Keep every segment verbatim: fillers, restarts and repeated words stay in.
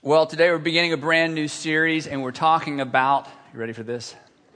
Well, today we're beginning a brand new series, and we're talking about, you ready for this?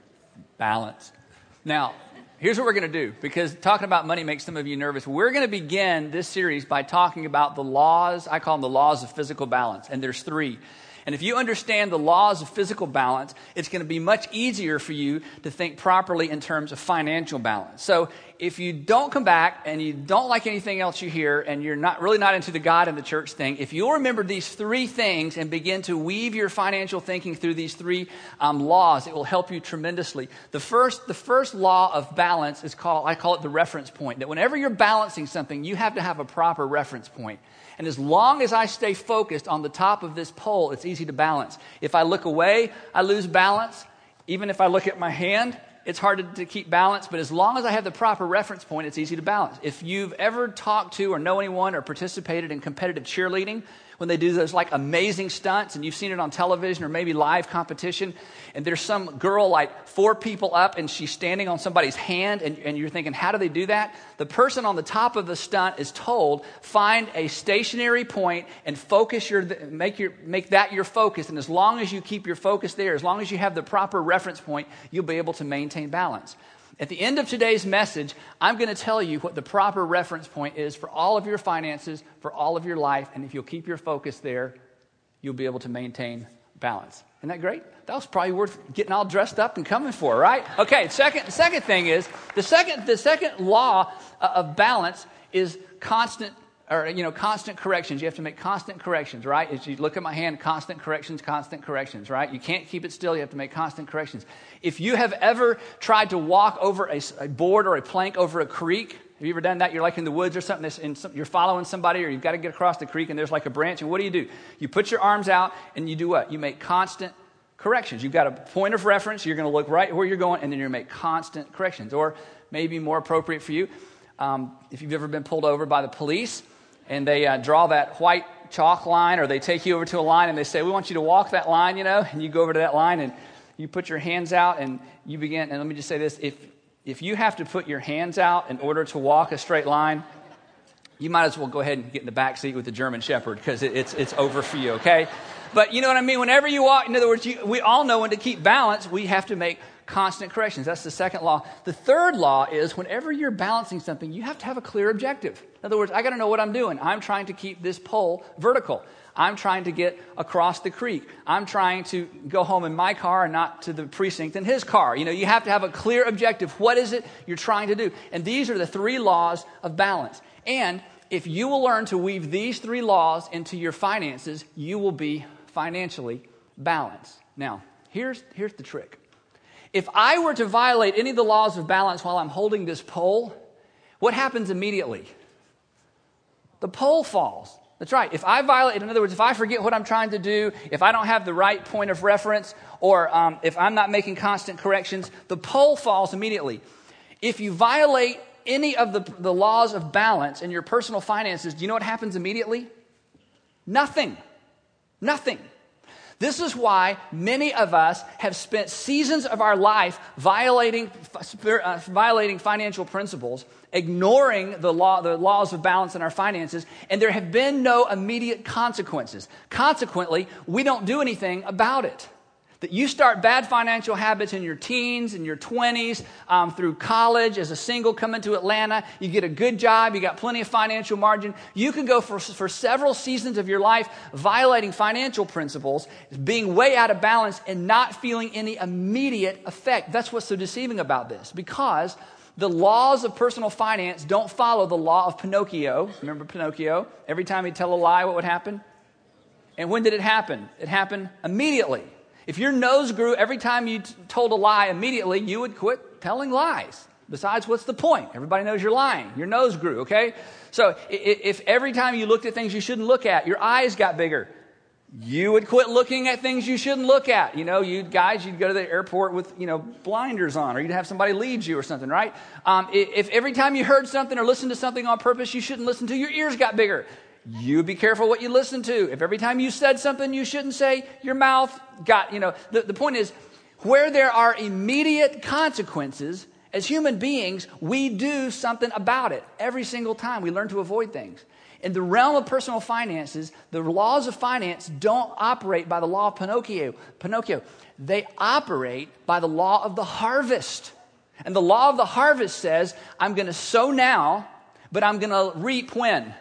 Balance. Now, here's what we're going to do, because talking about money makes some of you nervous. We're going to begin this series by talking about the laws, I call them the laws of physical balance, and there's three. And if you understand the laws of physical balance, it's going to be much easier for you to think properly in terms of financial balance. So if you don't come back and you don't like anything else you hear and you're not really not into the God and the church thing, if you'll remember these three things and begin to weave your financial thinking through these three um, laws, it will help you tremendously. The first, the first law of balance is called, I call it the reference point. That whenever you're balancing something, you have to have a proper reference point. And as long as I stay focused on the top of this pole, it's easy to balance. If I look away, I lose balance. Even if I look at my hand, it's hard to, to keep balance. But as long as I have the proper reference point, it's easy to balance. If you've ever talked to or know anyone or participated in competitive cheerleading, when they do those like amazing stunts, and you've seen it on television or maybe live competition, and there's some girl like four people up and she's standing on somebody's hand, and, and you're thinking, how do they do that? The person on the top of the stunt is told, find a stationary point and focus your, make your, make that your focus. And as long as you keep your focus there, as long as you have the proper reference point, you'll be able to maintain balance. At the end of today's message, I'm going to tell you what the proper reference point is for all of your finances, for all of your life. And if you'll keep your focus there, you'll be able to maintain balance. Isn't that great? That was probably worth getting all dressed up and coming for, right? Okay, second, the second thing is, the second, the second law of balance is constant or, you know, constant corrections. You have to make constant corrections, right? As you look at my hand, constant corrections, constant corrections, right? You can't keep it still. You have to make constant corrections. If you have ever tried to walk over a, a board or a plank over a creek, have you ever done that? You're like in the woods or something, and some, you're following somebody, or you've got to get across the creek, and there's like a branch, and what do you do? You put your arms out, and you do what? You make constant corrections. You've got a point of reference. You're going to look right where you're going, and then you're going to make constant corrections. Or maybe more appropriate for you, um, if you've ever been pulled over by the police, and they uh, draw that white chalk line, or they take you over to a line and they say, we want you to walk that line, you know, and you go over to that line and you put your hands out and you begin. And let me just say this, if if you have to put your hands out in order to walk a straight line, you might as well go ahead and get in the back seat with the German Shepherd, because it, it's it's over for you, okay? But you know what I mean? Whenever you walk, in other words, you, we all know when to keep balance, we have to make constant corrections. That's the second law. The third law is whenever you're balancing something, you have to have a clear objective. In other words, I got to know what I'm doing. I'm trying to keep this pole vertical. I'm trying to get across the creek. I'm trying to go home in my car and not to the precinct in his car. You know, you have to have a clear objective. What is it you're trying to do? And these are the three laws of balance. And if you will learn to weave these three laws into your finances, you will be financially balanced. Now, here's, here's the trick. If I were to violate any of the laws of balance while I'm holding this pole, what happens immediately? The pole falls. That's right. If I violate, in other words, if I forget what I'm trying to do, if I don't have the right point of reference, or um, if I'm not making constant corrections, the pole falls immediately. If you violate any of the, the laws of balance in your personal finances, do you know what happens immediately? Nothing. Nothing. This is why many of us have spent seasons of our life violating uh, violating financial principles, ignoring the law, the laws of balance in our finances, and there have been no immediate consequences. Consequently, we don't do anything about it. That you start bad financial habits in your teens, in your twenties, um, through college, as a single, coming to Atlanta, you get a good job, you got plenty of financial margin. You can go for, for several seasons of your life violating financial principles, being way out of balance, and not feeling any immediate effect. That's what's so deceiving about this, because the laws of personal finance don't follow the law of Pinocchio. Remember Pinocchio? Every time he'd tell a lie, what would happen? And when did it happen? It happened immediately. If your nose grew every time you t- told a lie immediately, you would quit telling lies. Besides, what's the point? Everybody knows you're lying. Your nose grew, okay? So if, if every time you looked at things you shouldn't look at, your eyes got bigger, you would quit looking at things you shouldn't look at. You know, you guys, you'd go to the airport with, you know, blinders on, or you'd have somebody lead you or something, right? Um, if every time you heard something or listened to something on purpose you shouldn't listen to, your ears got bigger. You be careful what you listen to. If every time you said something you shouldn't say, your mouth got, you know, the, the point is, where there are immediate consequences, as human beings, we do something about it every single time. We learn to avoid things. In the realm of personal finances, the laws of finance don't operate by the law of Pinocchio. Pinocchio. They operate by the law of the harvest. And the law of the harvest says, I'm going to sow now, but I'm going to reap when?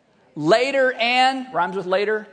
Later and, rhymes with later,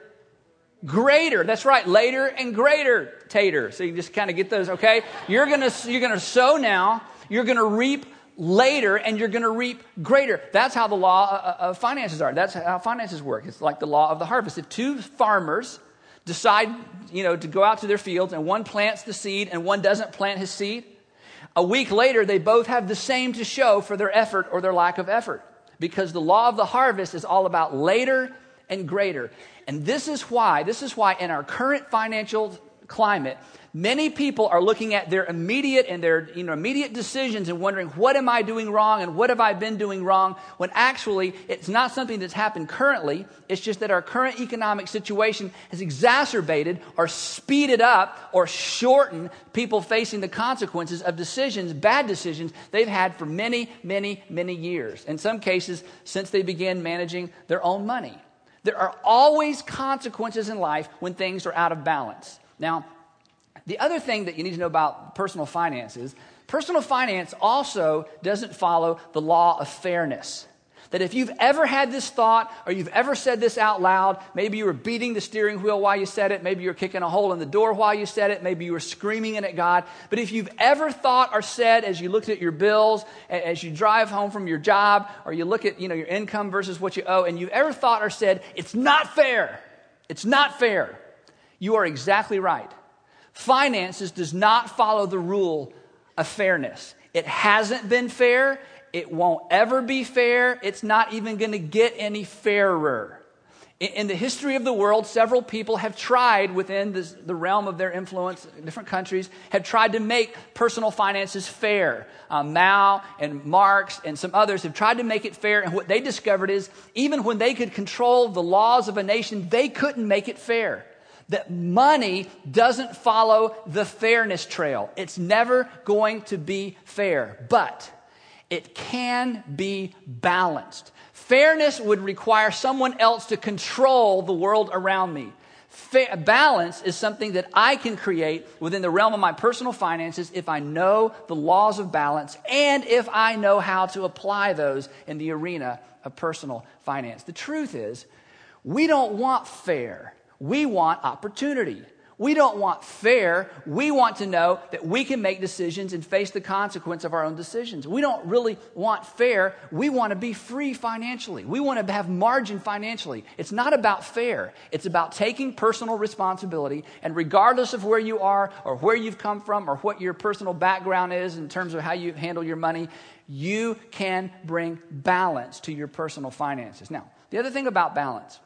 greater. That's right, later and greater, tater. So you just kind of get those, okay? You're going to you're going to sow now, you're going to reap later, and you're going to reap greater. That's how the law of finances are. That's how finances work. It's like the law of the harvest. If two farmers decide, you know, to go out to their fields, and one plants the seed and one doesn't plant his seed, a week later they both have the same to show for their effort or their lack of effort, because the law of the harvest is all about later and greater. And this is why, this is why in our current financial climate, many people are looking at their immediate and their you know immediate decisions and wondering, what am I doing wrong and what have I been doing wrong? When actually it's not something that's happened currently. It's just that our current economic situation has exacerbated or speeded up or shortened people facing the consequences of decisions, bad decisions they've had for many, many, many years. In some cases, since they began managing their own money. There are always consequences in life when things are out of balance. Now, the other thing that you need to know about personal finance is personal finance also doesn't follow the law of fairness. That if you've ever had this thought or you've ever said this out loud, maybe you were beating the steering wheel while you said it, maybe you were kicking a hole in the door while you said it, maybe you were screaming it at God. But if you've ever thought or said as you looked at your bills, as you drive home from your job, or you look at you know your income versus what you owe, and you've ever thought or said, it's not fair, it's not fair, you are exactly right. Finances does not follow the rule of fairness. It hasn't been fair. It won't ever be fair. It's not even going to get any fairer. In, in the history of the world, several people have tried within this, the realm of their influence, different countries, have tried to make personal finances fair. Uh, Mao and Marx and some others have tried to make it fair. And what they discovered is even when they could control the laws of a nation, they couldn't make it fair. That money doesn't follow the fairness trail. It's never going to be fair, but it can be balanced. Fairness would require someone else to control the world around me. Fa- balance is something that I can create within the realm of my personal finances if I know the laws of balance and if I know how to apply those in the arena of personal finance. The truth is, we don't want fair. We want opportunity. We don't want fair. We want to know that we can make decisions and face the consequence of our own decisions. We don't really want fair. We want to be free financially. We want to have margin financially. It's not about fair. It's about taking personal responsibility, and regardless of where you are or where you've come from or what your personal background is in terms of how you handle your money, you can bring balance to your personal finances. Now, the other thing about balance,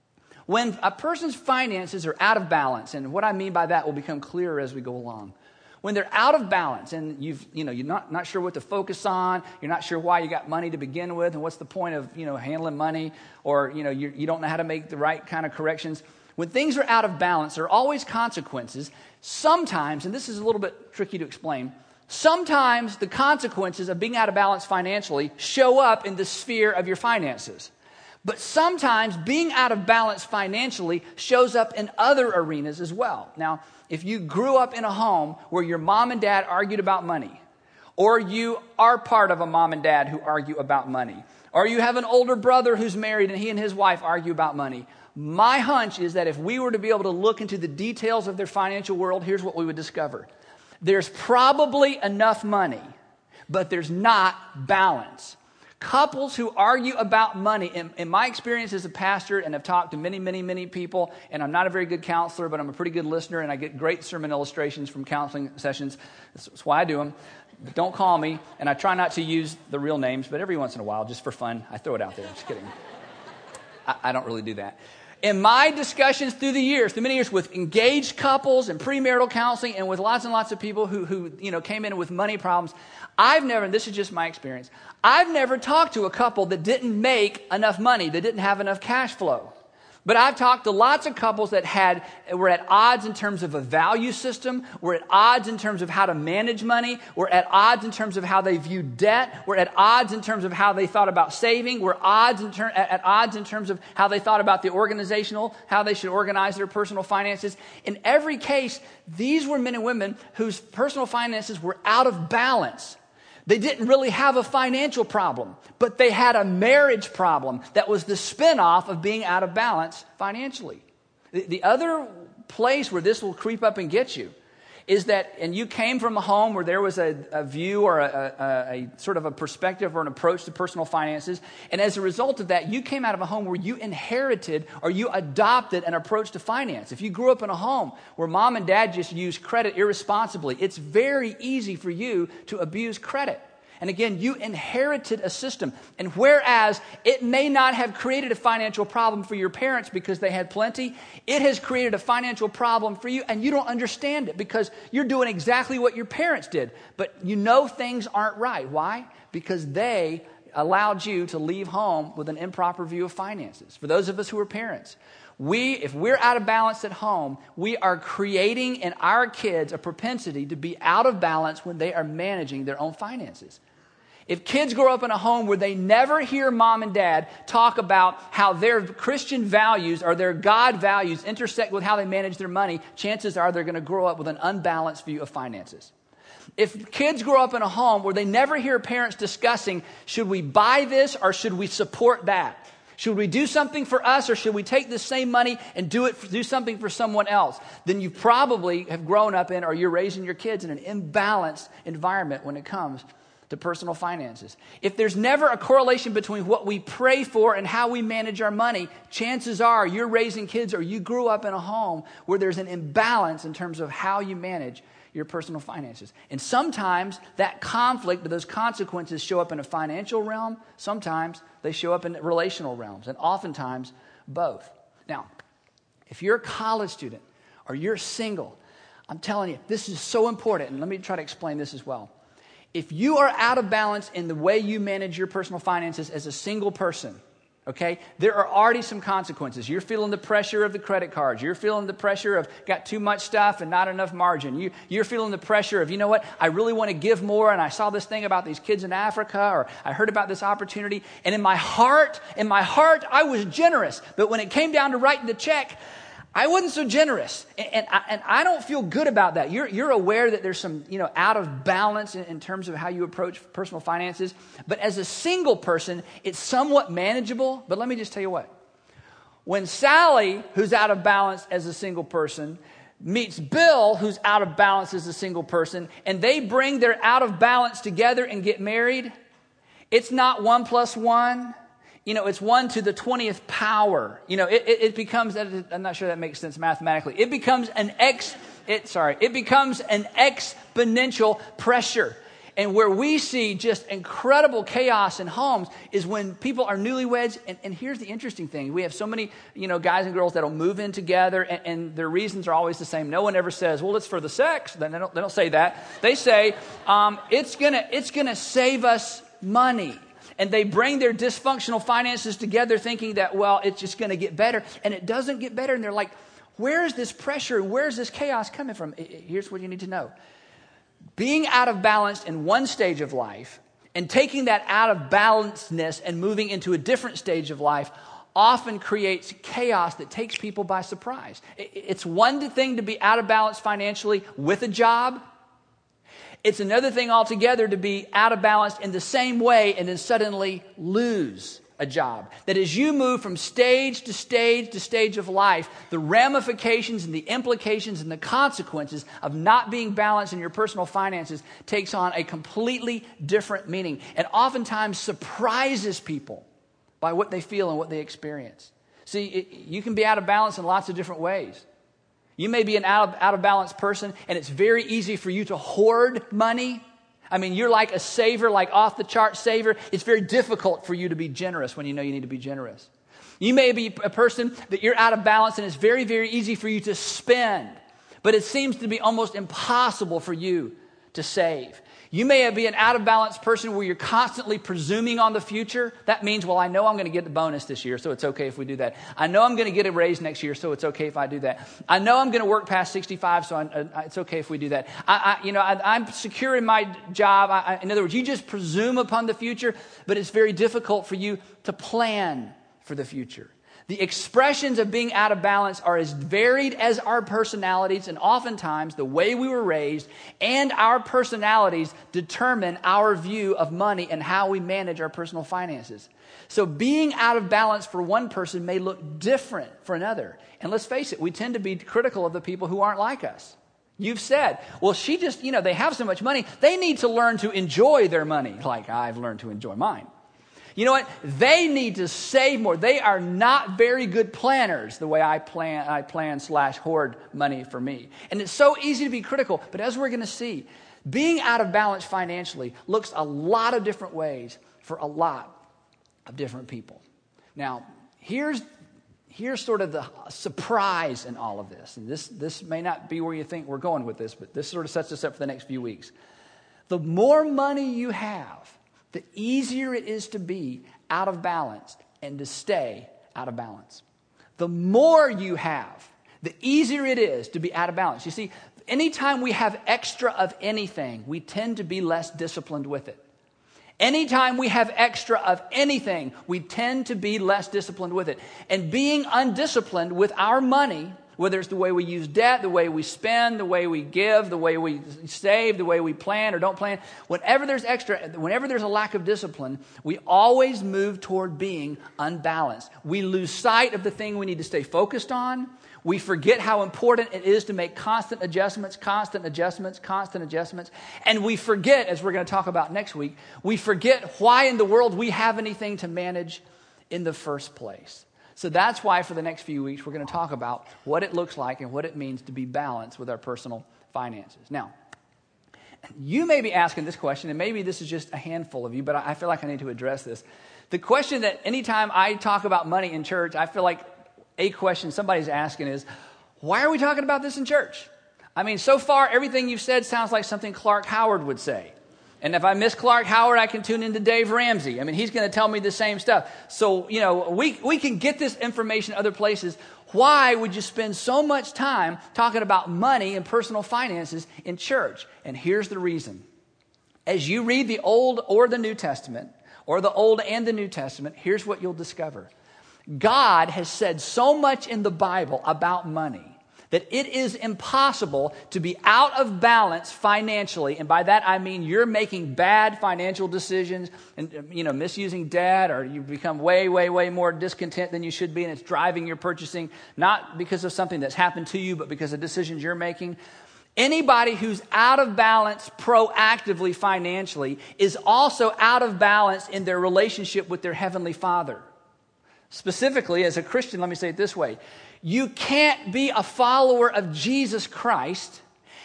when a person's finances are out of balance, and what I mean by that will become clearer as we go along. When they're out of balance and you've, you know, you're not, not sure what to focus on, you're not sure why you got money to begin with, and what's the point of, you know, handling money, or, you know, you, you don't know how to make the right kind of corrections. When things are out of balance, there are always consequences. Sometimes, and this is a little bit tricky to explain, sometimes the consequences of being out of balance financially show up in the sphere of your finances. But sometimes being out of balance financially shows up in other arenas as well. Now, if you grew up in a home where your mom and dad argued about money, or you are part of a mom and dad who argue about money, or you have an older brother who's married and he and his wife argue about money, my hunch is that if we were to be able to look into the details of their financial world, here's what we would discover. There's probably enough money, but there's not balance. Couples who argue about money, in, in my experience as a pastor, and I've talked to many, many, many people, and I'm not a very good counselor, but I'm a pretty good listener, and I get great sermon illustrations from counseling sessions. That's why I do them. But don't call me, and I try not to use the real names, but every once in a while, just for fun, I throw it out there. I'm just kidding. I, I don't really do that. In my discussions through the years, through many years with engaged couples and premarital counseling and with lots and lots of people who, who you know, came in with money problems, I've never, and this is just my experience, I've never talked to a couple that didn't make enough money, that didn't have enough cash flow. But I've talked to lots of couples that had were at odds in terms of a value system, were at odds in terms of how to manage money, were at odds in terms of how they viewed debt, were at odds in terms of how they thought about saving, were odds in ter- at odds in terms of how they thought about the organizational, how they should organize their personal finances. In every case, these were men and women whose personal finances were out of balance. They didn't really have a financial problem, but they had a marriage problem that was the spinoff of being out of balance financially. The, the other place where this will creep up and get you is that, and you came from a home where there was a, a view or a, a, a sort of a perspective or an approach to personal finances, and as a result of that, you came out of a home where you inherited or you adopted an approach to finance. If you grew up in a home where mom and dad just used credit irresponsibly, it's very easy for you to abuse credit. And again, you inherited a system. And whereas it may not have created a financial problem for your parents because they had plenty, it has created a financial problem for you, and you don't understand it because you're doing exactly what your parents did. But you know things aren't right. Why? Because they allowed you to leave home with an improper view of finances. For those of us who are parents, we, if we're out of balance at home, we are creating in our kids a propensity to be out of balance when they are managing their own finances. If kids grow up in a home where they never hear mom and dad talk about how their Christian values or their God values intersect with how they manage their money, chances are they're going to grow up with an unbalanced view of finances. If kids grow up in a home where they never hear parents discussing, should we buy this or should we support that? Should we do something for us or should we take the same money and do it, do something for someone else? Then you probably have grown up in or you're raising your kids in an imbalanced environment when it comes to personal finances. If there's never a correlation between what we pray for and how we manage our money, chances are you're raising kids or you grew up in a home where there's an imbalance in terms of how you manage your personal finances. And sometimes that conflict, those consequences show up in a financial realm. Sometimes they show up in relational realms, and oftentimes both. Now, if you're a college student or you're single, I'm telling you, this is so important. And let me try to explain this as well. If you are out of balance in the way you manage your personal finances as a single person, okay, there are already some consequences. You're feeling the pressure of the credit cards. You're feeling the pressure of got too much stuff and not enough margin. You, you're feeling the pressure of, you know what, I really want to give more, and I saw this thing about these kids in Africa, or I heard about this opportunity, and in my heart, in my heart, I was generous. But when it came down to writing the check, I wasn't so generous, and, and, I, and I don't feel good about that. You're, you're aware that there's some, you know, out of balance in, in terms of how you approach personal finances. But as a single person, it's somewhat manageable. But let me just tell you what. When Sally, who's out of balance as a single person, meets Bill, who's out of balance as a single person, and they bring their out of balance together and get married, it's not one plus one. You know, it's one to the twentieth power. You know, it, it, it becomes, I'm not sure that makes sense mathematically. It becomes an ex, it, sorry, it becomes an exponential pressure. And where we see just incredible chaos in homes is when people are newlyweds. And, and here's the interesting thing. We have so many, you know, guys and girls that'll move in together, and, and their reasons are always the same. No one ever says, well, it's for the sex. Then they don't, they don't say that. They say, um, it's gonna, it's gonna save us money. And they bring their dysfunctional finances together thinking that, well, it's just going to get better. And it doesn't get better. And they're like, where's this pressure? Where's this chaos coming from? Here's what you need to know. Being out of balance in one stage of life and taking that out of balancedness and moving into a different stage of life often creates chaos that takes people by surprise. It's one thing to be out of balance financially with a job. It's another thing altogether to be out of balance in the same way and then suddenly lose a job. That as you move from stage to stage to stage of life, the ramifications and the implications and the consequences of not being balanced in your personal finances takes on a completely different meaning, and oftentimes surprises people by what they feel and what they experience. See, it, you can be out of balance in lots of different ways. You may be an out of, out of balance person, and it's very easy for you to hoard money. I mean, you're like a saver, like off the chart saver. It's very difficult for you to be generous when you know you need to be generous. You may be a person that you're out of balance, and it's very, very easy for you to spend. But it seems to be almost impossible for you to save. You may be an out-of-balance person where you're constantly presuming on the future. That means, well, I know I'm going to get the bonus this year, so it's okay if we do that. I know I'm going to get a raise next year, so it's okay if I do that. I know I'm going to work past sixty-five, so I, I, it's okay if we do that. I, I, you know, I, I'm secure in my job. I, I, in other words, you just presume upon the future, but it's very difficult for you to plan for the future. The expressions of being out of balance are as varied as our personalities, and oftentimes the way we were raised and our personalities determine our view of money and how we manage our personal finances. So being out of balance for one person may look different for another. And let's face it, we tend to be critical of the people who aren't like us. You've said, well, she just, you know, they have so much money, they need to learn to enjoy their money like I've learned to enjoy mine. You know what? They need to save more. They are not very good planners the way I plan, I plan slash hoard money for me. And it's so easy to be critical. But as we're going to see, being out of balance financially looks a lot of different ways for a lot of different people. Now, here's, here's sort of the surprise in all of this. And this, this may not be where you think we're going with this, but this sort of sets us up for the next few weeks. The more money you have, the easier it is to be out of balance and to stay out of balance. The more you have, the easier it is to be out of balance. You see, anytime we have extra of anything, we tend to be less disciplined with it. Anytime we have extra of anything, we tend to be less disciplined with it. And being undisciplined with our money, whether it's the way we use debt, the way we spend, the way we give, the way we save, the way we plan or don't plan, whenever there's extra, whenever there's a lack of discipline, we always move toward being unbalanced. We lose sight of the thing we need to stay focused on. We forget how important it is to make constant adjustments, constant adjustments, constant adjustments. And we forget, as we're going to talk about next week, we forget why in the world we have anything to manage in the first place. So that's why for the next few weeks, we're going to talk about what it looks like and what it means to be balanced with our personal finances. Now, you may be asking this question, and maybe this is just a handful of you, but I feel like I need to address this. The question that anytime I talk about money in church, I feel like a question somebody's asking is, why are we talking about this in church? I mean, so far, everything you've said sounds like something Clark Howard would say. And if I miss Clark Howard, I can tune into Dave Ramsey. I mean, he's going to tell me the same stuff. So, you know, we, we can get this information other places. Why would you spend so much time talking about money and personal finances in church? And here's the reason. As you read the Old or the New Testament, or the Old and the New Testament, here's what you'll discover. God has said so much in the Bible about money that it is impossible to be out of balance financially. And by that, I mean you're making bad financial decisions and, you know, misusing debt, or you become way, way, way more discontent than you should be, and it's driving your purchasing, not because of something that's happened to you, but because of decisions you're making. Anybody who's out of balance proactively financially is also out of balance in their relationship with their Heavenly Father. Specifically, as a Christian, let me say it this way. You can't be a follower of Jesus Christ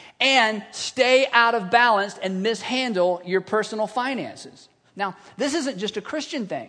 and stay out of balance and mishandle your personal finances. Now, this isn't just a Christian thing.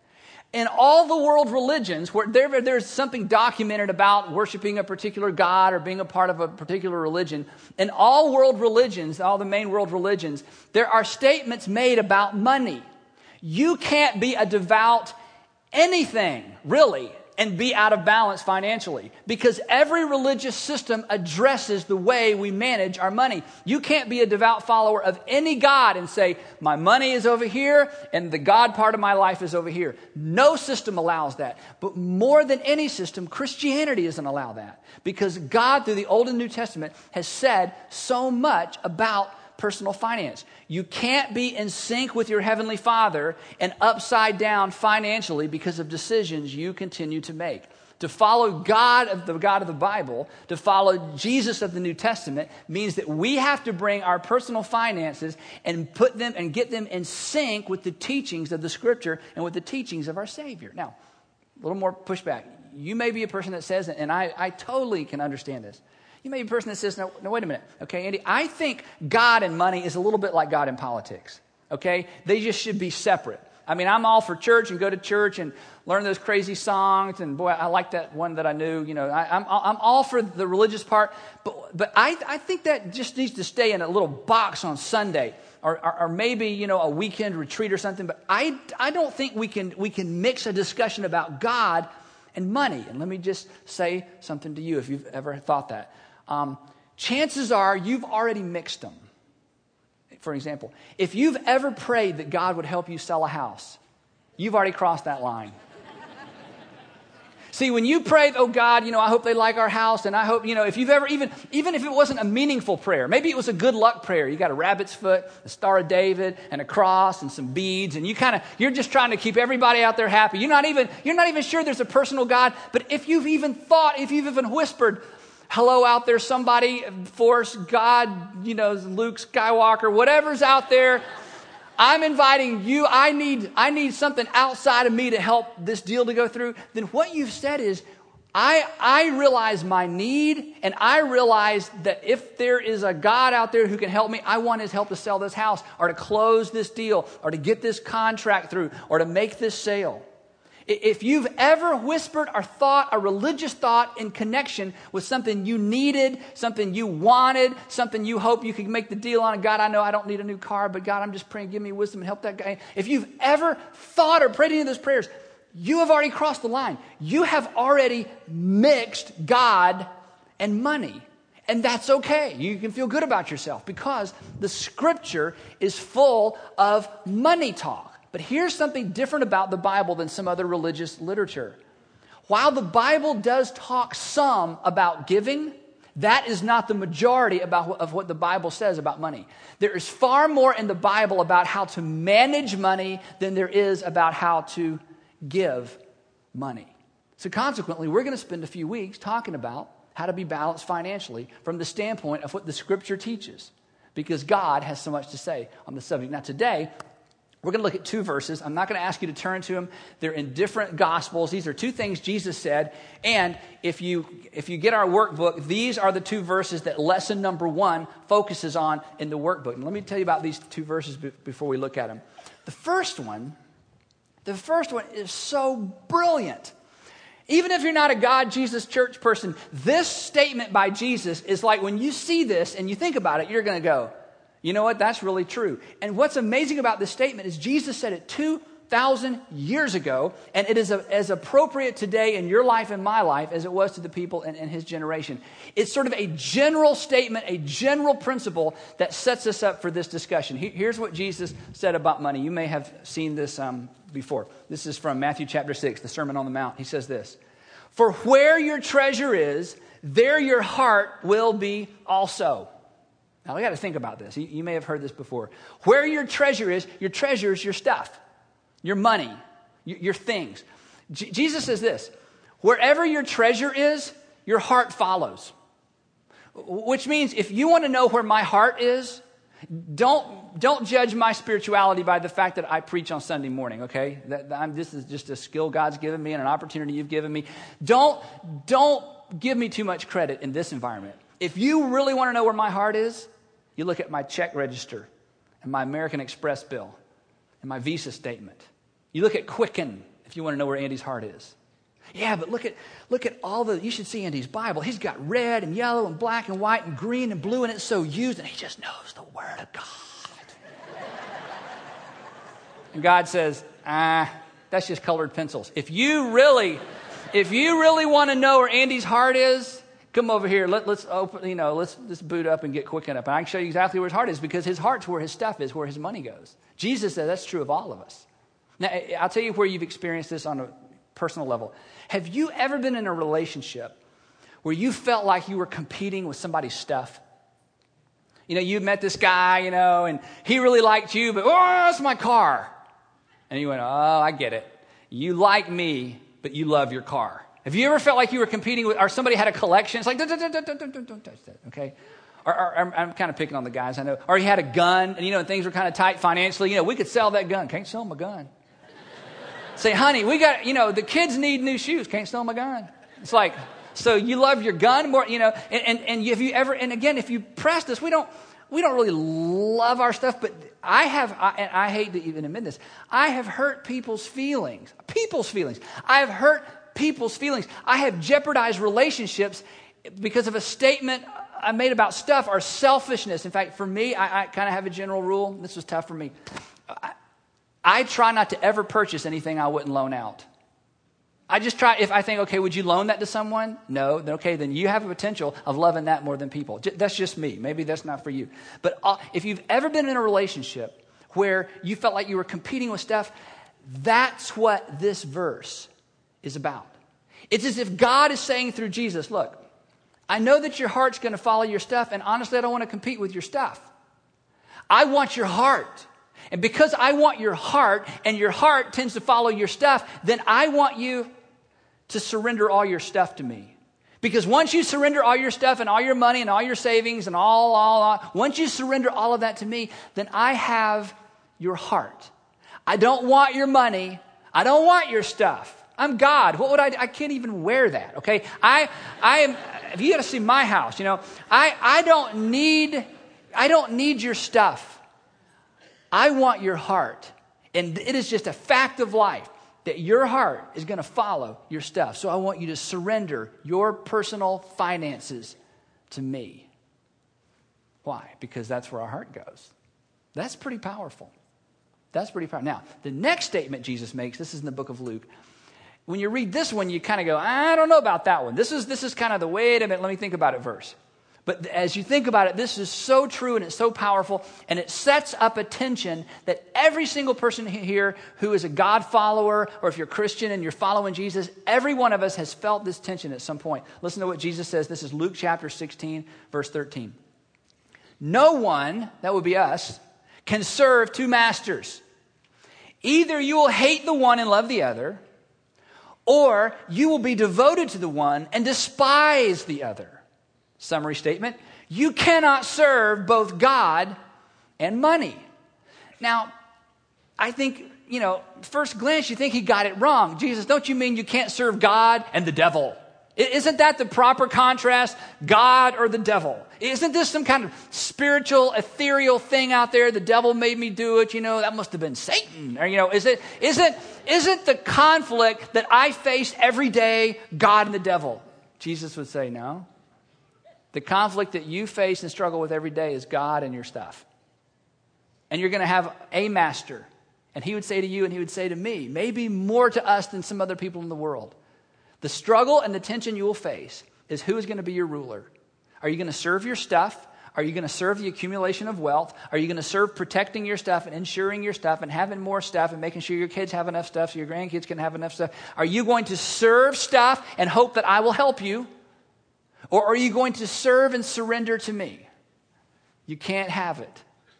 In all the world religions, where there, there's something documented about worshiping a particular God or being a part of a particular religion, in all world religions, all the main world religions, there are statements made about money. You can't be a devout anything, really, and be out of balance financially, because every religious system addresses the way we manage our money. You can't be a devout follower of any God and say, my money is over here and the God part of my life is over here. No system allows that. But more than any system, Christianity doesn't allow that, because God, through the Old and New Testament, has said so much about personal finance. You can't be in sync with your Heavenly Father and upside down financially because of decisions you continue to make. To follow God of the God of the Bible, to follow Jesus of the New Testament, means that we have to bring our personal finances and put them and get them in sync with the teachings of the Scripture and with the teachings of our Savior. Now, a little more pushback. You may be a person that says, and I, I totally can understand this. You may be a person that says, no, no, wait a minute. Okay, Andy, I think God and money is a little bit like God and politics. Okay? They just should be separate. I mean, I'm all for church and go to church and learn those crazy songs. And boy, I like that one that I knew. You know, I, I'm I'm all for the religious part. But but I, I think that just needs to stay in a little box on Sunday. or, or, or maybe, you know, a weekend retreat or something. But I, I don't think we can, we can mix a discussion about God and money. And let me just say something to you if you've ever thought that. Um, chances are you've already mixed them. For example, if you've ever prayed that God would help you sell a house, you've already crossed that line. See, when you pray, oh God, you know, I hope they like our house, and I hope, you know, if you've ever, even even if it wasn't a meaningful prayer, maybe it was a good luck prayer. You got a rabbit's foot, a Star of David, and a cross, and some beads, and you kind of, you're just trying to keep everybody out there happy. You're not even, you're not even sure there's a personal God, but if you've even thought, if you've even whispered, hello out there, somebody, force, God, you know, Luke Skywalker, whatever's out there, I'm inviting you, I need I need something outside of me to help this deal to go through, then what you've said is, I, I realize my need, and I realize that if there is a God out there who can help me, I want his help to sell this house, or to close this deal, or to get this contract through, or to make this sale. If you've ever whispered or thought a religious thought in connection with something you needed, something you wanted, something you hope you could make the deal on, and God, I know I don't need a new car, but God, I'm just praying, give me wisdom and help that guy. If you've ever thought or prayed any of those prayers, you have already crossed the line. You have already mixed God and money. And that's okay. You can feel good about yourself because the scripture is full of money talk. But here's something different about the Bible than some other religious literature. While the Bible does talk some about giving, that is not the majority about of what the Bible says about money. There is far more in the Bible about how to manage money than there is about how to give money. So consequently, we're going to spend a few weeks talking about how to be balanced financially from the standpoint of what the Scripture teaches, because God has so much to say on the subject. Now today, we're going to look at two verses. I'm not going to ask you to turn to them. They're in different Gospels. These are two things Jesus said. And if you if you get our workbook, these are the two verses that lesson number one focuses on in the workbook. And let me tell you about these two verses be- before we look at them. The first one, the first one is so brilliant. Even if you're not a God, Jesus, church person, this statement by Jesus is like when you see this and you think about it, you're going to go, you know what? That's really true. And what's amazing about this statement is Jesus said it two thousand years ago, and it is a, as appropriate today in your life and my life as it was to the people in, in his generation. It's sort of a general statement, a general principle that sets us up for this discussion. He, here's what Jesus said about money. You may have seen this um, before. This is from Matthew chapter six, the Sermon on the Mount. He says this, "For where your treasure is, there your heart will be also." Now, we got to think about this. You, you may have heard this before. Where your treasure is, your treasure is your stuff, your money, your, your things. J- Jesus says this, wherever your treasure is, your heart follows. Which means if you want to know where my heart is, don't, don't judge my spirituality by the fact that I preach on Sunday morning, okay? That, I'm, this is just a skill God's given me and an opportunity you've given me. Don't, don't give me too much credit in this environment. If you really want to know where my heart is, you look at my check register and my American Express bill and my Visa statement. You look at Quicken if you want to know where Andy's heart is. Yeah, but look at look at all the, you should see Andy's Bible. He's got red and yellow and black and white and green and blue, and it's so used, and he just knows the Word of God. And God says, ah, that's just colored pencils. If you really, if you really want to know where Andy's heart is, come over here. Let, let's open, you know, let's just boot up and get Quicken up. And I can show you exactly where his heart is because his heart's where his stuff is, where his money goes. Jesus said that's true of all of us. Now, I'll tell you where you've experienced this on a personal level. Have you ever been in a relationship where you felt like you were competing with somebody's stuff? You know, you met this guy, you know, and he really liked you, but, oh, that's my car. And you went, oh, I get it. You like me, but you love your car. Have you ever felt like you were competing with, or somebody had a collection? It's like, don't, don't, don't, don't, don't, don't touch that, okay? Or, or I'm, I'm kind of picking on the guys, I know. Or he had a gun, and, you know, things were kind of tight financially. You know, we could sell that gun. Can't sell him a gun. Say, honey, we got, you know, the kids need new shoes. Can't sell them a gun. It's like, so you love your gun more, you know, and, and, and if you ever, and again, if you press this, we don't, we don't really love our stuff, but I have, I, and I hate to even admit this, I have hurt people's feelings, people's feelings. I have hurt people's feelings. I have jeopardized relationships because of a statement I made about stuff are selfishness. In fact, for me, I, I kind of have a general rule. This was tough for me. I, I try not to ever purchase anything I wouldn't loan out. I just try, if I think, okay, would you loan that to someone? No. Then okay, then you have a potential of loving that more than people. J- that's just me. Maybe that's not for you. But uh, if you've ever been in a relationship where you felt like you were competing with stuff, that's what this verse is about. It's as if God is saying through Jesus, look, I know that your heart's going to follow your stuff, and honestly, I don't want to compete with your stuff. I want your heart. And because I want your heart, and your heart tends to follow your stuff, then I want you to surrender all your stuff to me. Because once you surrender all your stuff and all your money and all your savings and all, all, all, once you surrender all of that to me, then I have your heart. I don't want your money. I don't want your stuff. I'm God. What would I do? I can't even wear that, okay? I, I am, if you got to see my house, you know, I, I don't need, I don't need your stuff. I want your heart. And it is just a fact of life that your heart is going to follow your stuff. So I want you to surrender your personal finances to me. Why? Because that's where our heart goes. That's pretty powerful. That's pretty powerful. Now, the next statement Jesus makes, this is in the book of Luke. When you read this one, you kind of go, I don't know about that one. This is, this is kind of the, wait a minute, let me think about it verse. But as you think about it, this is so true and it's so powerful, and it sets up a tension that every single person here who is a God follower, or if you're Christian and you're following Jesus, every one of us has felt this tension at some point. Listen to what Jesus says. This is Luke chapter sixteen, verse thirteen. No one, that would be us, can serve two masters. Either you will hate the one and love the other, or you will be devoted to the one and despise the other. Summary statement, you cannot serve both God and money. Now, I think, you know, first glance, you think he got it wrong. Jesus, don't you mean you can't serve God and the devil? Isn't that the proper contrast? God or the devil? Isn't this some kind of spiritual, ethereal thing out there? The devil made me do it. You know, that must have been Satan. Or, you know, is it, isn't, isn't the conflict that I face every day God and the devil? Jesus would say, no. The conflict that you face and struggle with every day is God and your stuff. And you're going to have a master. And he would say to you and he would say to me, maybe more to us than some other people in the world. The struggle and the tension you will face is who is going to be your ruler. Are you going to serve your stuff? Are you going to serve the accumulation of wealth? Are you going to serve protecting your stuff and insuring your stuff and having more stuff and making sure your kids have enough stuff so your grandkids can have enough stuff? Are you going to serve stuff and hope that I will help you? Or are you going to serve and surrender to me? You can't have it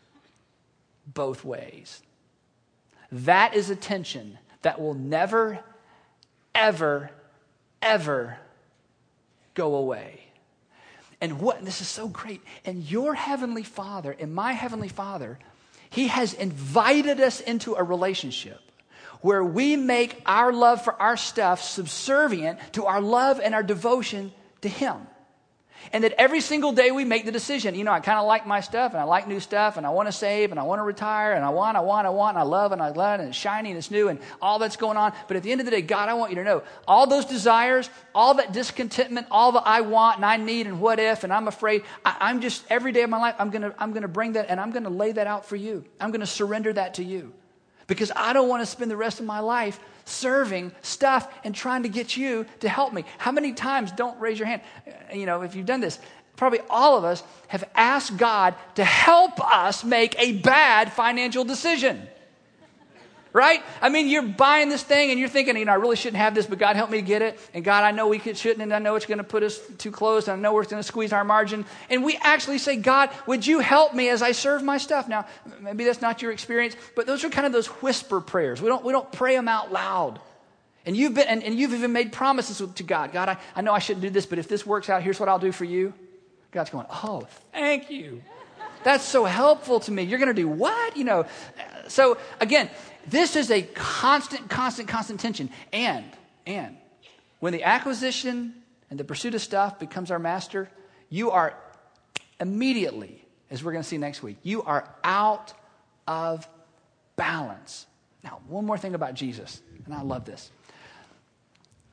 both ways. That is a tension that will never, ever, ever go away. And what, this is so great. And your heavenly Father and my heavenly Father, he has invited us into a relationship where we make our love for our stuff subservient to our love and our devotion to him. And that every single day we make the decision, you know, I kind of like my stuff and I like new stuff and I want to save and I want to retire and I want, I want, I want, and I love and I love and it's shiny and it's new and all that's going on. But at the end of the day, God, I want you to know all those desires, all that discontentment, all that I want and I need and what if and I'm afraid, I, I'm just, every day of my life, I'm going to, I'm going to bring that and I'm going to lay that out for you. I'm going to surrender that to you because I don't want to spend the rest of my life serving stuff and trying to get you to help me. How many times, don't raise your hand, you know, if you've done this, probably all of us have asked God to help us make a bad financial decision. Right? I mean, you're buying this thing and you're thinking, you know, I really shouldn't have this, but God help me get it. And God, I know we could, shouldn't, and I know it's going to put us too close, and I know we're going to squeeze our margin. And we actually say, God, would you help me as I serve my stuff? Now, maybe that's not your experience, but those are kind of those whisper prayers. We don't, we don't pray them out loud. And you've been, and, and you've even made promises to God. God, I, I know I shouldn't do this, but if this works out, here's what I'll do for you. God's going, oh, thank you. That's so helpful to me. You're going to do what? You know, so again, this is a constant, constant, constant tension. And, and when the acquisition and the pursuit of stuff becomes our master, you are immediately, as we're going to see next week, you are out of balance. Now, one more thing about Jesus, and I love this.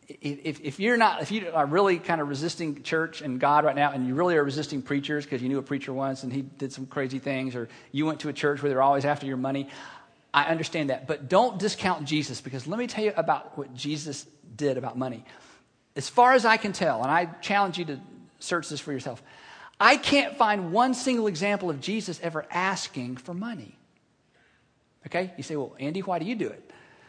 if, if you're not, if you are really kind of resisting church and God right now, and you really are resisting preachers because you knew a preacher once and he did some crazy things, or you went to a church where they're always after your money, I understand that. But don't discount Jesus, because let me tell you about what Jesus did about money. As far as I can tell, and I challenge you to search this for yourself, I can't find one single example of Jesus ever asking for money. Okay? You say, well, Andy, why do you do it?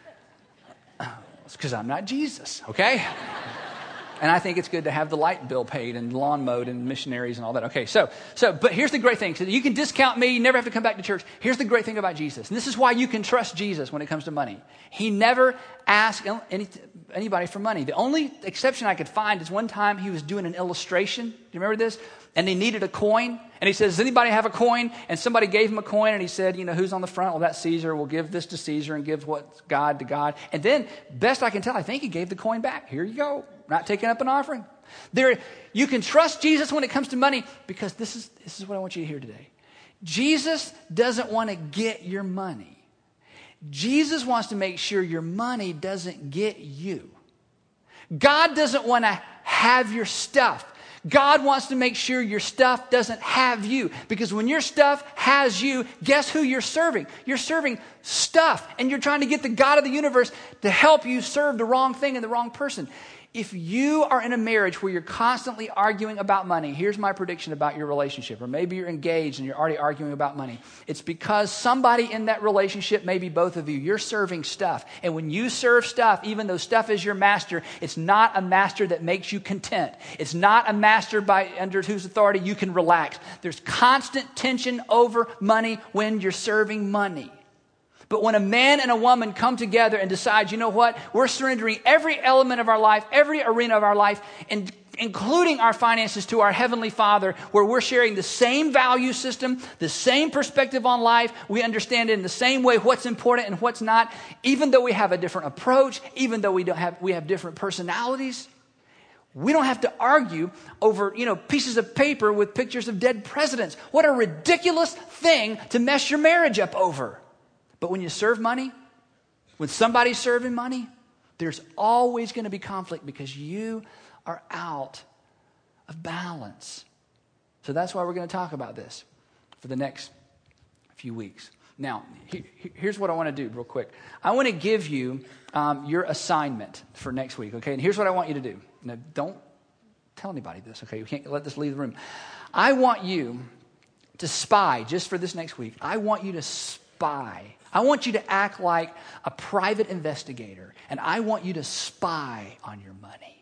It's because I'm not Jesus, okay? And I think it's good to have the light bill paid and lawn mowed and missionaries and all that. Okay, so, so, but here's the great thing. So you can discount me. You never have to come back to church. Here's the great thing about Jesus. And this is why you can trust Jesus when it comes to money. He never asked any, anybody for money. The only exception I could find is one time he was doing an illustration. Do you remember this? And he needed a coin. And he says, does anybody have a coin? And somebody gave him a coin. And he said, you know, who's on the front? Well, that's Caesar. We'll give this to Caesar and give what's God to God. And then, best I can tell, I think he gave the coin back. Here you go. Not taking up an offering. There, you can trust Jesus when it comes to money, because this is, this is what I want you to hear today. Jesus doesn't want to get your money. Jesus wants to make sure your money doesn't get you. God doesn't want to have your stuff. God wants to make sure your stuff doesn't have you. Because when your stuff has you, guess who you're serving? You're serving stuff. And you're trying to get the God of the universe to help you serve the wrong thing and the wrong person. If you are in a marriage where you're constantly arguing about money, here's my prediction about your relationship. Or maybe you're engaged and you're already arguing about money. It's because somebody in that relationship, maybe both of you, you're serving stuff. And when you serve stuff, even though stuff is your master, it's not a master that makes you content. It's not a master by under whose authority you can relax. There's constant tension over money when you're serving money. But when a man and a woman come together and decide, you know what, we're surrendering every element of our life, every arena of our life, and including our finances, to our Heavenly Father, where we're sharing the same value system, the same perspective on life. We understand in the same way what's important and what's not, even though we have a different approach, even though we don't have we have different personalities. We don't have to argue over, you know, pieces of paper with pictures of dead presidents. What a ridiculous thing to mess your marriage up over. But when you serve money, when somebody's serving money, there's always going to be conflict, because you are out of balance. So that's why we're going to talk about this for the next few weeks. Now, he, here's what I want to do real quick. I want to give you um, your assignment for next week, okay? And here's what I want you to do. Now, don't tell anybody this, okay? We can't let this leave the room. I want you to spy, just for this next week, I want you to spy. I want you to act like a private investigator, and I want you to spy on your money.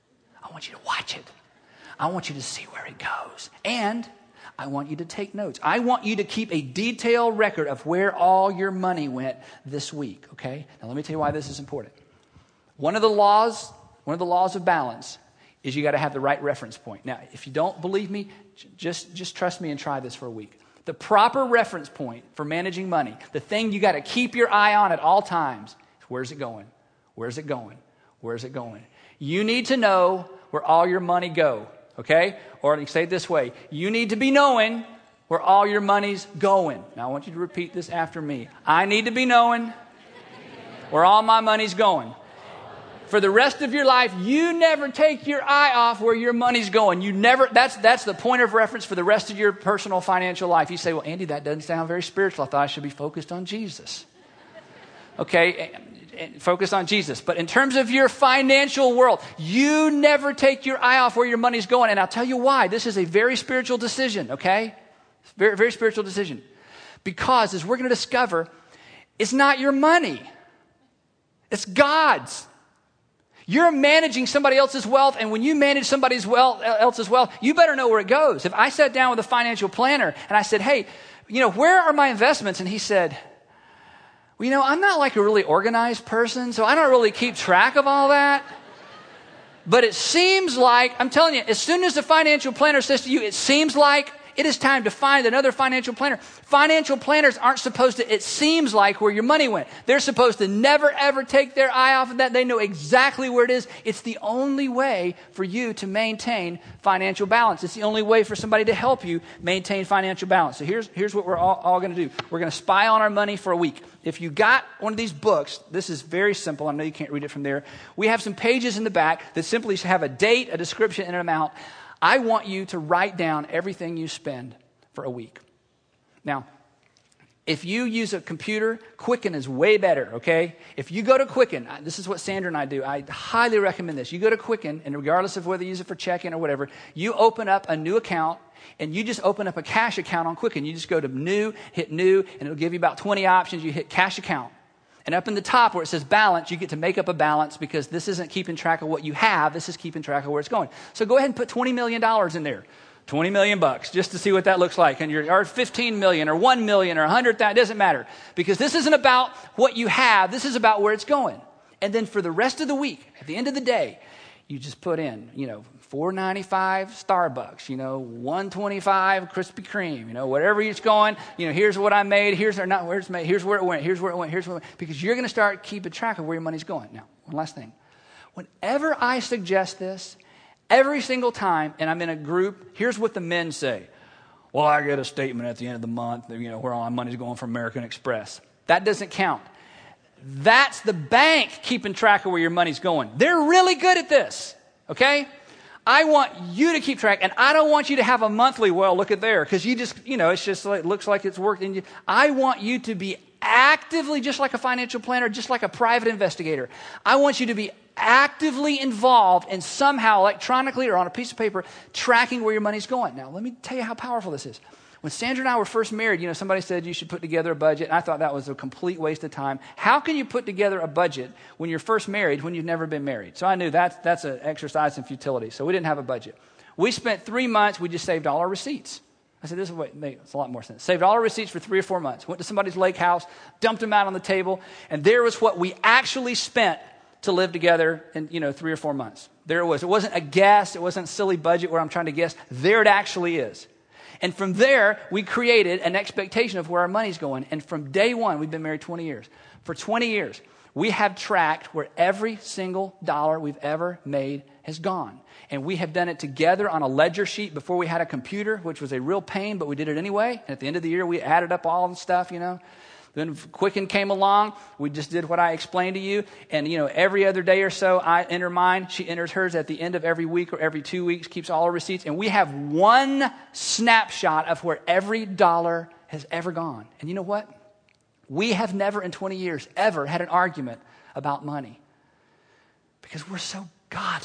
I want you to watch it. I want you to see where it goes. And I want you to take notes. I want you to keep a detailed record of where all your money went this week, okay? Now let me tell you why this is important. One of the laws, one of the laws of balance is you got to have the right reference point. Now, if you don't believe me, just, just trust me and try this for a week. The proper reference point for managing money, the thing you got to keep your eye on at all times, is where's it going? Where's it going? Where's it going? You need to know where all your money go, okay? Or let me say it this way. You need to be knowing where all your money's going. Now, I want you to repeat this after me. I need to be knowing where all my money's going. For the rest of your life, you never take your eye off where your money's going. You never, that's, that's the point of reference for the rest of your personal financial life. You say, well, Andy, that doesn't sound very spiritual. I thought I should be focused on Jesus. Okay, focus on Jesus. But in terms of your financial world, you never take your eye off where your money's going. And I'll tell you why. This is a very spiritual decision, okay? Very, very spiritual decision. Because, as we're going to discover, it's not your money. It's God's. You're managing somebody else's wealth, and when you manage somebody else's wealth, you better know where it goes. If I sat down with a financial planner and I said, hey, you know, where are my investments? And he said, well, you know, I'm not like a really organized person, so I don't really keep track of all that. But it seems like, I'm telling you, as soon as the financial planner says to you, it seems like, It is time to find another financial planner. Financial planners aren't supposed to, it seems like, where your money went. They're supposed to never, ever take their eye off of that. They know exactly where it is. It's the only way for you to maintain financial balance. It's the only way for somebody to help you maintain financial balance. So here's, here's what we're all, all going to do. We're going to spy on our money for a week. If you got one of these books, this is very simple. I know you can't read it from there. We have some pages in the back that simply have a date, a description, and an amount. I want you to write down everything you spend for a week. Now, if you use a computer, Quicken is way better, okay? If you go to Quicken, this is what Sandra and I do. I highly recommend this. You go to Quicken, and regardless of whether you use it for checking or whatever, you open up a new account, and you just open up a cash account on Quicken. You just go to new, hit new, and it'll give you about twenty options. You hit cash account. And up in the top where it says balance, you get to make up a balance because this isn't keeping track of what you have. This is keeping track of where it's going. So go ahead and put twenty million dollars in there. twenty million bucks just to see what that looks like. And you're, or fifteen million or one million or one hundred thousand, it doesn't matter. Because this isn't about what you have. This is about where it's going. And then for the rest of the week, at the end of the day, you just put in, you know, four ninety-five Starbucks, you know, one twenty-five Krispy Kreme, you know, whatever it's going, you know, here's what I made, here's or not where it's made, here's where it went, here's where it went, here's where it went, because you're going to start keeping track of where your money's going. Now, one last thing. Whenever I suggest this, every single time, and I'm in a group, here's what the men say. Well, I get a statement at the end of the month, you know, where all my money's going from American Express. That doesn't count. That's the bank keeping track of where your money's going. They're really good at this, okay? I want you to keep track, and I don't want you to have a monthly, well, look at there, because you just, you know, it's just like, looks like it's worked. And you, I want you to be actively, just like a financial planner, just like a private investigator. I want you to be actively involved in somehow, electronically or on a piece of paper, tracking where your money's going. Now, let me tell you how powerful this is. When Sandra and I were first married, you know, somebody said you should put together a budget, and I thought that was a complete waste of time. How can you put together a budget when you're first married when you've never been married? So I knew that's, that's an exercise in futility, so we didn't have a budget. We spent three months, we just saved all our receipts. I said, this is what makes a lot more sense. Saved all our receipts for three or four months. Went to somebody's lake house, dumped them out on the table, and there was what we actually spent to live together in, you know, three or four months. There it was. It wasn't a guess. It wasn't a silly budget where I'm trying to guess. There it actually is. And from there, we created an expectation of where our money's going. And from day one, we've been married twenty years. For twenty years, we have tracked where every single dollar we've ever made has gone. And we have done it together on a ledger sheet before we had a computer, which was a real pain, but we did it anyway. And at the end of the year, we added up all the stuff, you know. Then Quicken came along. We just did what I explained to you. And, you know, every other day or so, I enter mine. She enters hers at the end of every week or every two weeks, keeps all her receipts. And we have one snapshot of where every dollar has ever gone. And you know what? We have never in twenty years ever had an argument about money because we're so godly.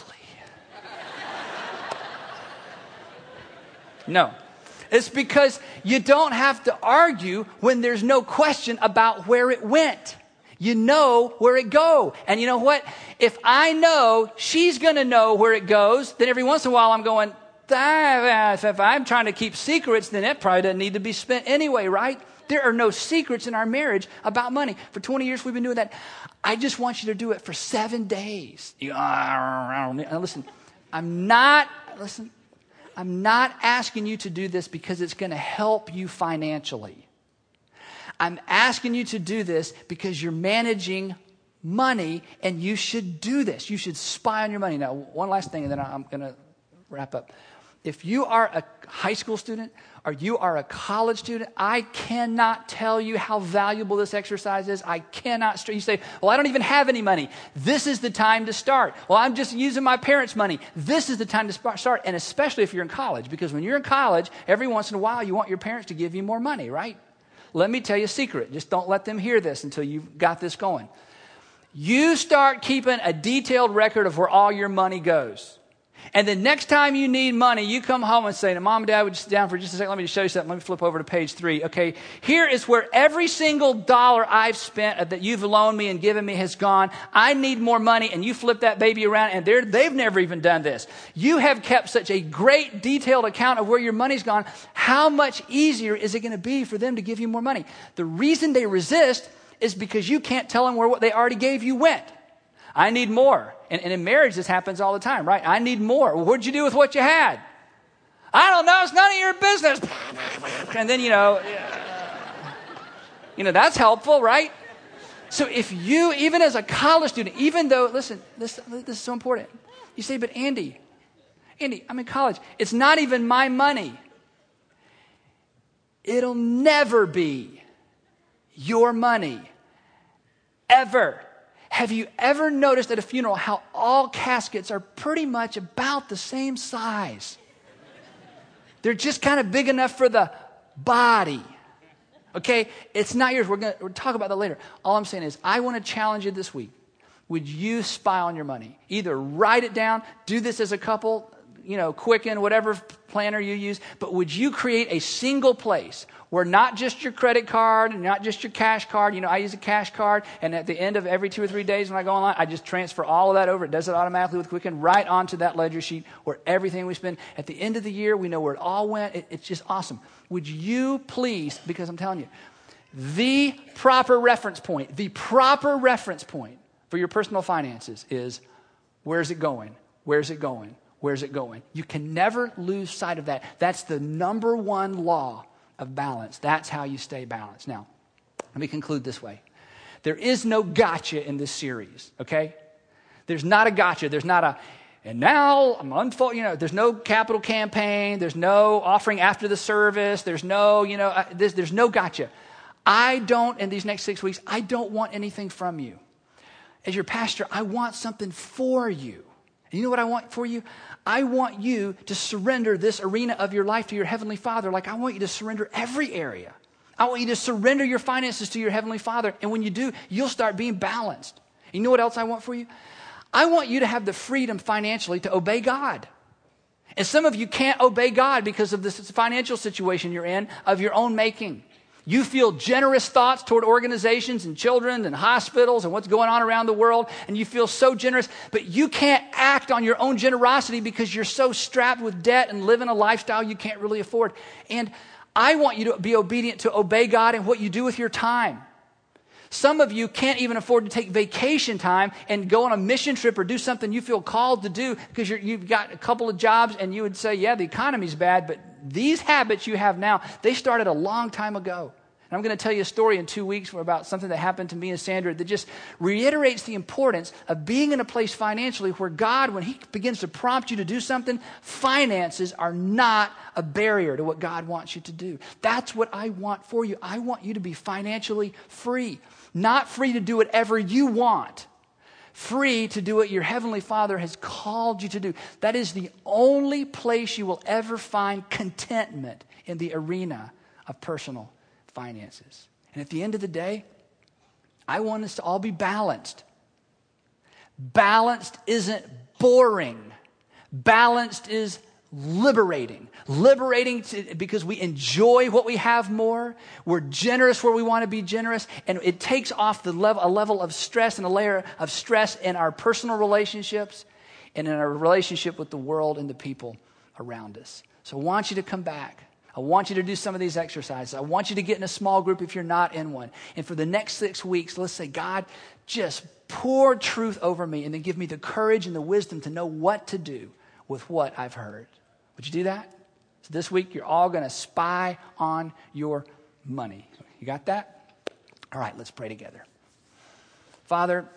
No. It's because you don't have to argue when there's no question about where it went. You know where it go. And you know what? If I know she's going to know where it goes, then every once in a while I'm going, if I'm trying to keep secrets, then it probably doesn't need to be spent anyway, right? There are no secrets in our marriage about money. For twenty years we've been doing that. I just want you to do it for seven days. You, uh, listen, I'm not, listen, I'm not asking you to do this because it's going to help you financially. I'm asking you to do this because you're managing money and you should do this. You should spy on your money. Now, one last thing and then I'm going to wrap up. If you are a high school student or you are a college student, I cannot tell you how valuable this exercise is. I cannot. You say, well, I don't even have any money. This is the time to start. Well, I'm just using my parents' money. This is the time to start. And especially if you're in college, because when you're in college, every once in a while, you want your parents to give you more money, right? Let me tell you a secret. Just don't let them hear this until you've got this going. You start keeping a detailed record of where all your money goes. And then next time you need money, you come home and say, now, Mom and Dad, would you sit down for just a second? Let me just show you something. Let me flip over to page three. Okay, here is where every single dollar I've spent that you've loaned me and given me has gone. I need more money. And you flip that baby around, and they're, they've never even done this. You have kept such a great detailed account of where your money's gone. How much easier is it going to be for them to give you more money? The reason they resist is because you can't tell them where what they already gave you went. I need more. And, and in marriage, this happens all the time, right? I need more. Well, what'd you do with what you had? I don't know. It's none of your business. And then, you know, you know, that's helpful, right? So if you, even as a college student, even though, listen, this, this is so important. You say, but Andy, Andy, I'm in college. It's not even my money. It'll never be your money. Ever. Have you ever noticed at a funeral how all caskets are pretty much about the same size? They're just kind of big enough for the body. Okay? It's not yours. We're going to we'll talk about that later. All I'm saying is, I want to challenge you this week. Would you spy on your money? Either write it down, do this as a couple, you know, Quicken, whatever planner you use, but would you create a single place where not just your credit card and not just your cash card, you know, I use a cash card, and at the end of every two or three days when I go online, I just transfer all of that over. It does it automatically with Quicken right onto that ledger sheet where everything we spend, at the end of the year, we know where it all went. It, it's just awesome. Would you please, because I'm telling you, the proper reference point, the proper reference point for your personal finances is, where's it going? Where's it going? Where's it going? You can never lose sight of that. That's the number one law of balance. That's how you stay balanced. Now, let me conclude this way. There is no gotcha in this series, okay? There's not a gotcha. There's not a, and now I'm unfold, you know, there's no capital campaign. There's no offering after the service. There's no, you know, uh, this, there's no gotcha. I don't, in these next six weeks, I don't want anything from you. As your pastor, I want something for you. And you know what I want for you? I want you to surrender this arena of your life to your Heavenly Father. Like, I want you to surrender every area. I want you to surrender your finances to your Heavenly Father. And when you do, you'll start being balanced. You know what else I want for you? I want you to have the freedom financially to obey God. And some of you can't obey God because of this financial situation you're in of your own making. You feel generous thoughts toward organizations and children and hospitals and what's going on around the world, and you feel so generous, but you can't act on your own generosity because you're so strapped with debt and living a lifestyle you can't really afford. And I want you to be obedient to obey God in what you do with your time. Some of you can't even afford to take vacation time and go on a mission trip or do something you feel called to do because you're, you've got a couple of jobs and you would say, yeah, the economy's bad, but these habits you have now, they started a long time ago. And I'm going to tell you a story in two weeks about something that happened to me and Sandra that just reiterates the importance of being in a place financially where God, when He begins to prompt you to do something, finances are not a barrier to what God wants you to do. That's what I want for you. I want you to be financially free. Not free to do whatever you want. Free to do what your Heavenly Father has called you to do. That is the only place you will ever find contentment in the arena of personal finances. And at the end of the day, I want us to all be balanced. Balanced isn't boring. Balanced is liberating. Liberating to, because we enjoy what we have more. We're generous where we want to be generous. And it takes off the level, a level of stress and a layer of stress in our personal relationships and in our relationship with the world and the people around us. So I want you to come back. I want you to do some of these exercises. I want you to get in a small group if you're not in one. And for the next six weeks, let's say, God, just pour truth over me and then give me the courage and the wisdom to know what to do with what I've heard. Would you do that? So this week, you're all going to spy on your money. You got that? All right, let's pray together. Father,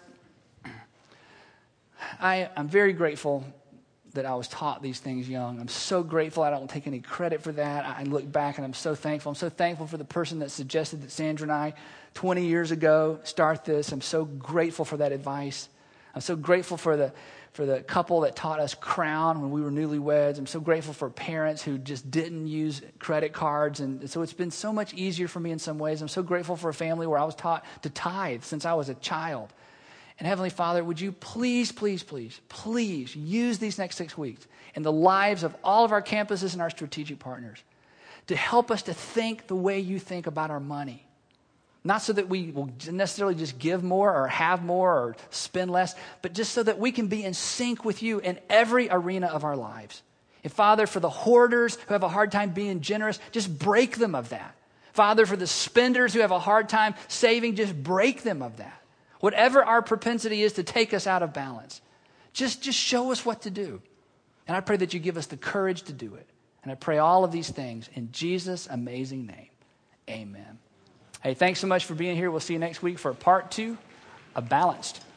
I, I'm very grateful that I was taught these things young. I'm so grateful. I don't take any credit for that. I look back and I'm so thankful. I'm so thankful for the person that suggested that Sandra and I twenty years ago start this. I'm so grateful for that advice. I'm so grateful for the for the couple that taught us Crown when we were newlyweds. I'm so grateful for parents who just didn't use credit cards. And so it's been so much easier for me in some ways. I'm so grateful for a family where I was taught to tithe since I was a child. And Heavenly Father, would you please, please, please, please use these next six weeks in the lives of all of our campuses and our strategic partners to help us to think the way you think about our money. Not so that we will necessarily just give more or have more or spend less, but just so that we can be in sync with you in every arena of our lives. And Father, for the hoarders who have a hard time being generous, just break them of that. Father, for the spenders who have a hard time saving, just break them of that. Whatever our propensity is to take us out of balance, just, just show us what to do. And I pray that you give us the courage to do it. And I pray all of these things in Jesus' amazing name. Amen. Hey, thanks so much for being here. We'll see you next week for part two of Balanced.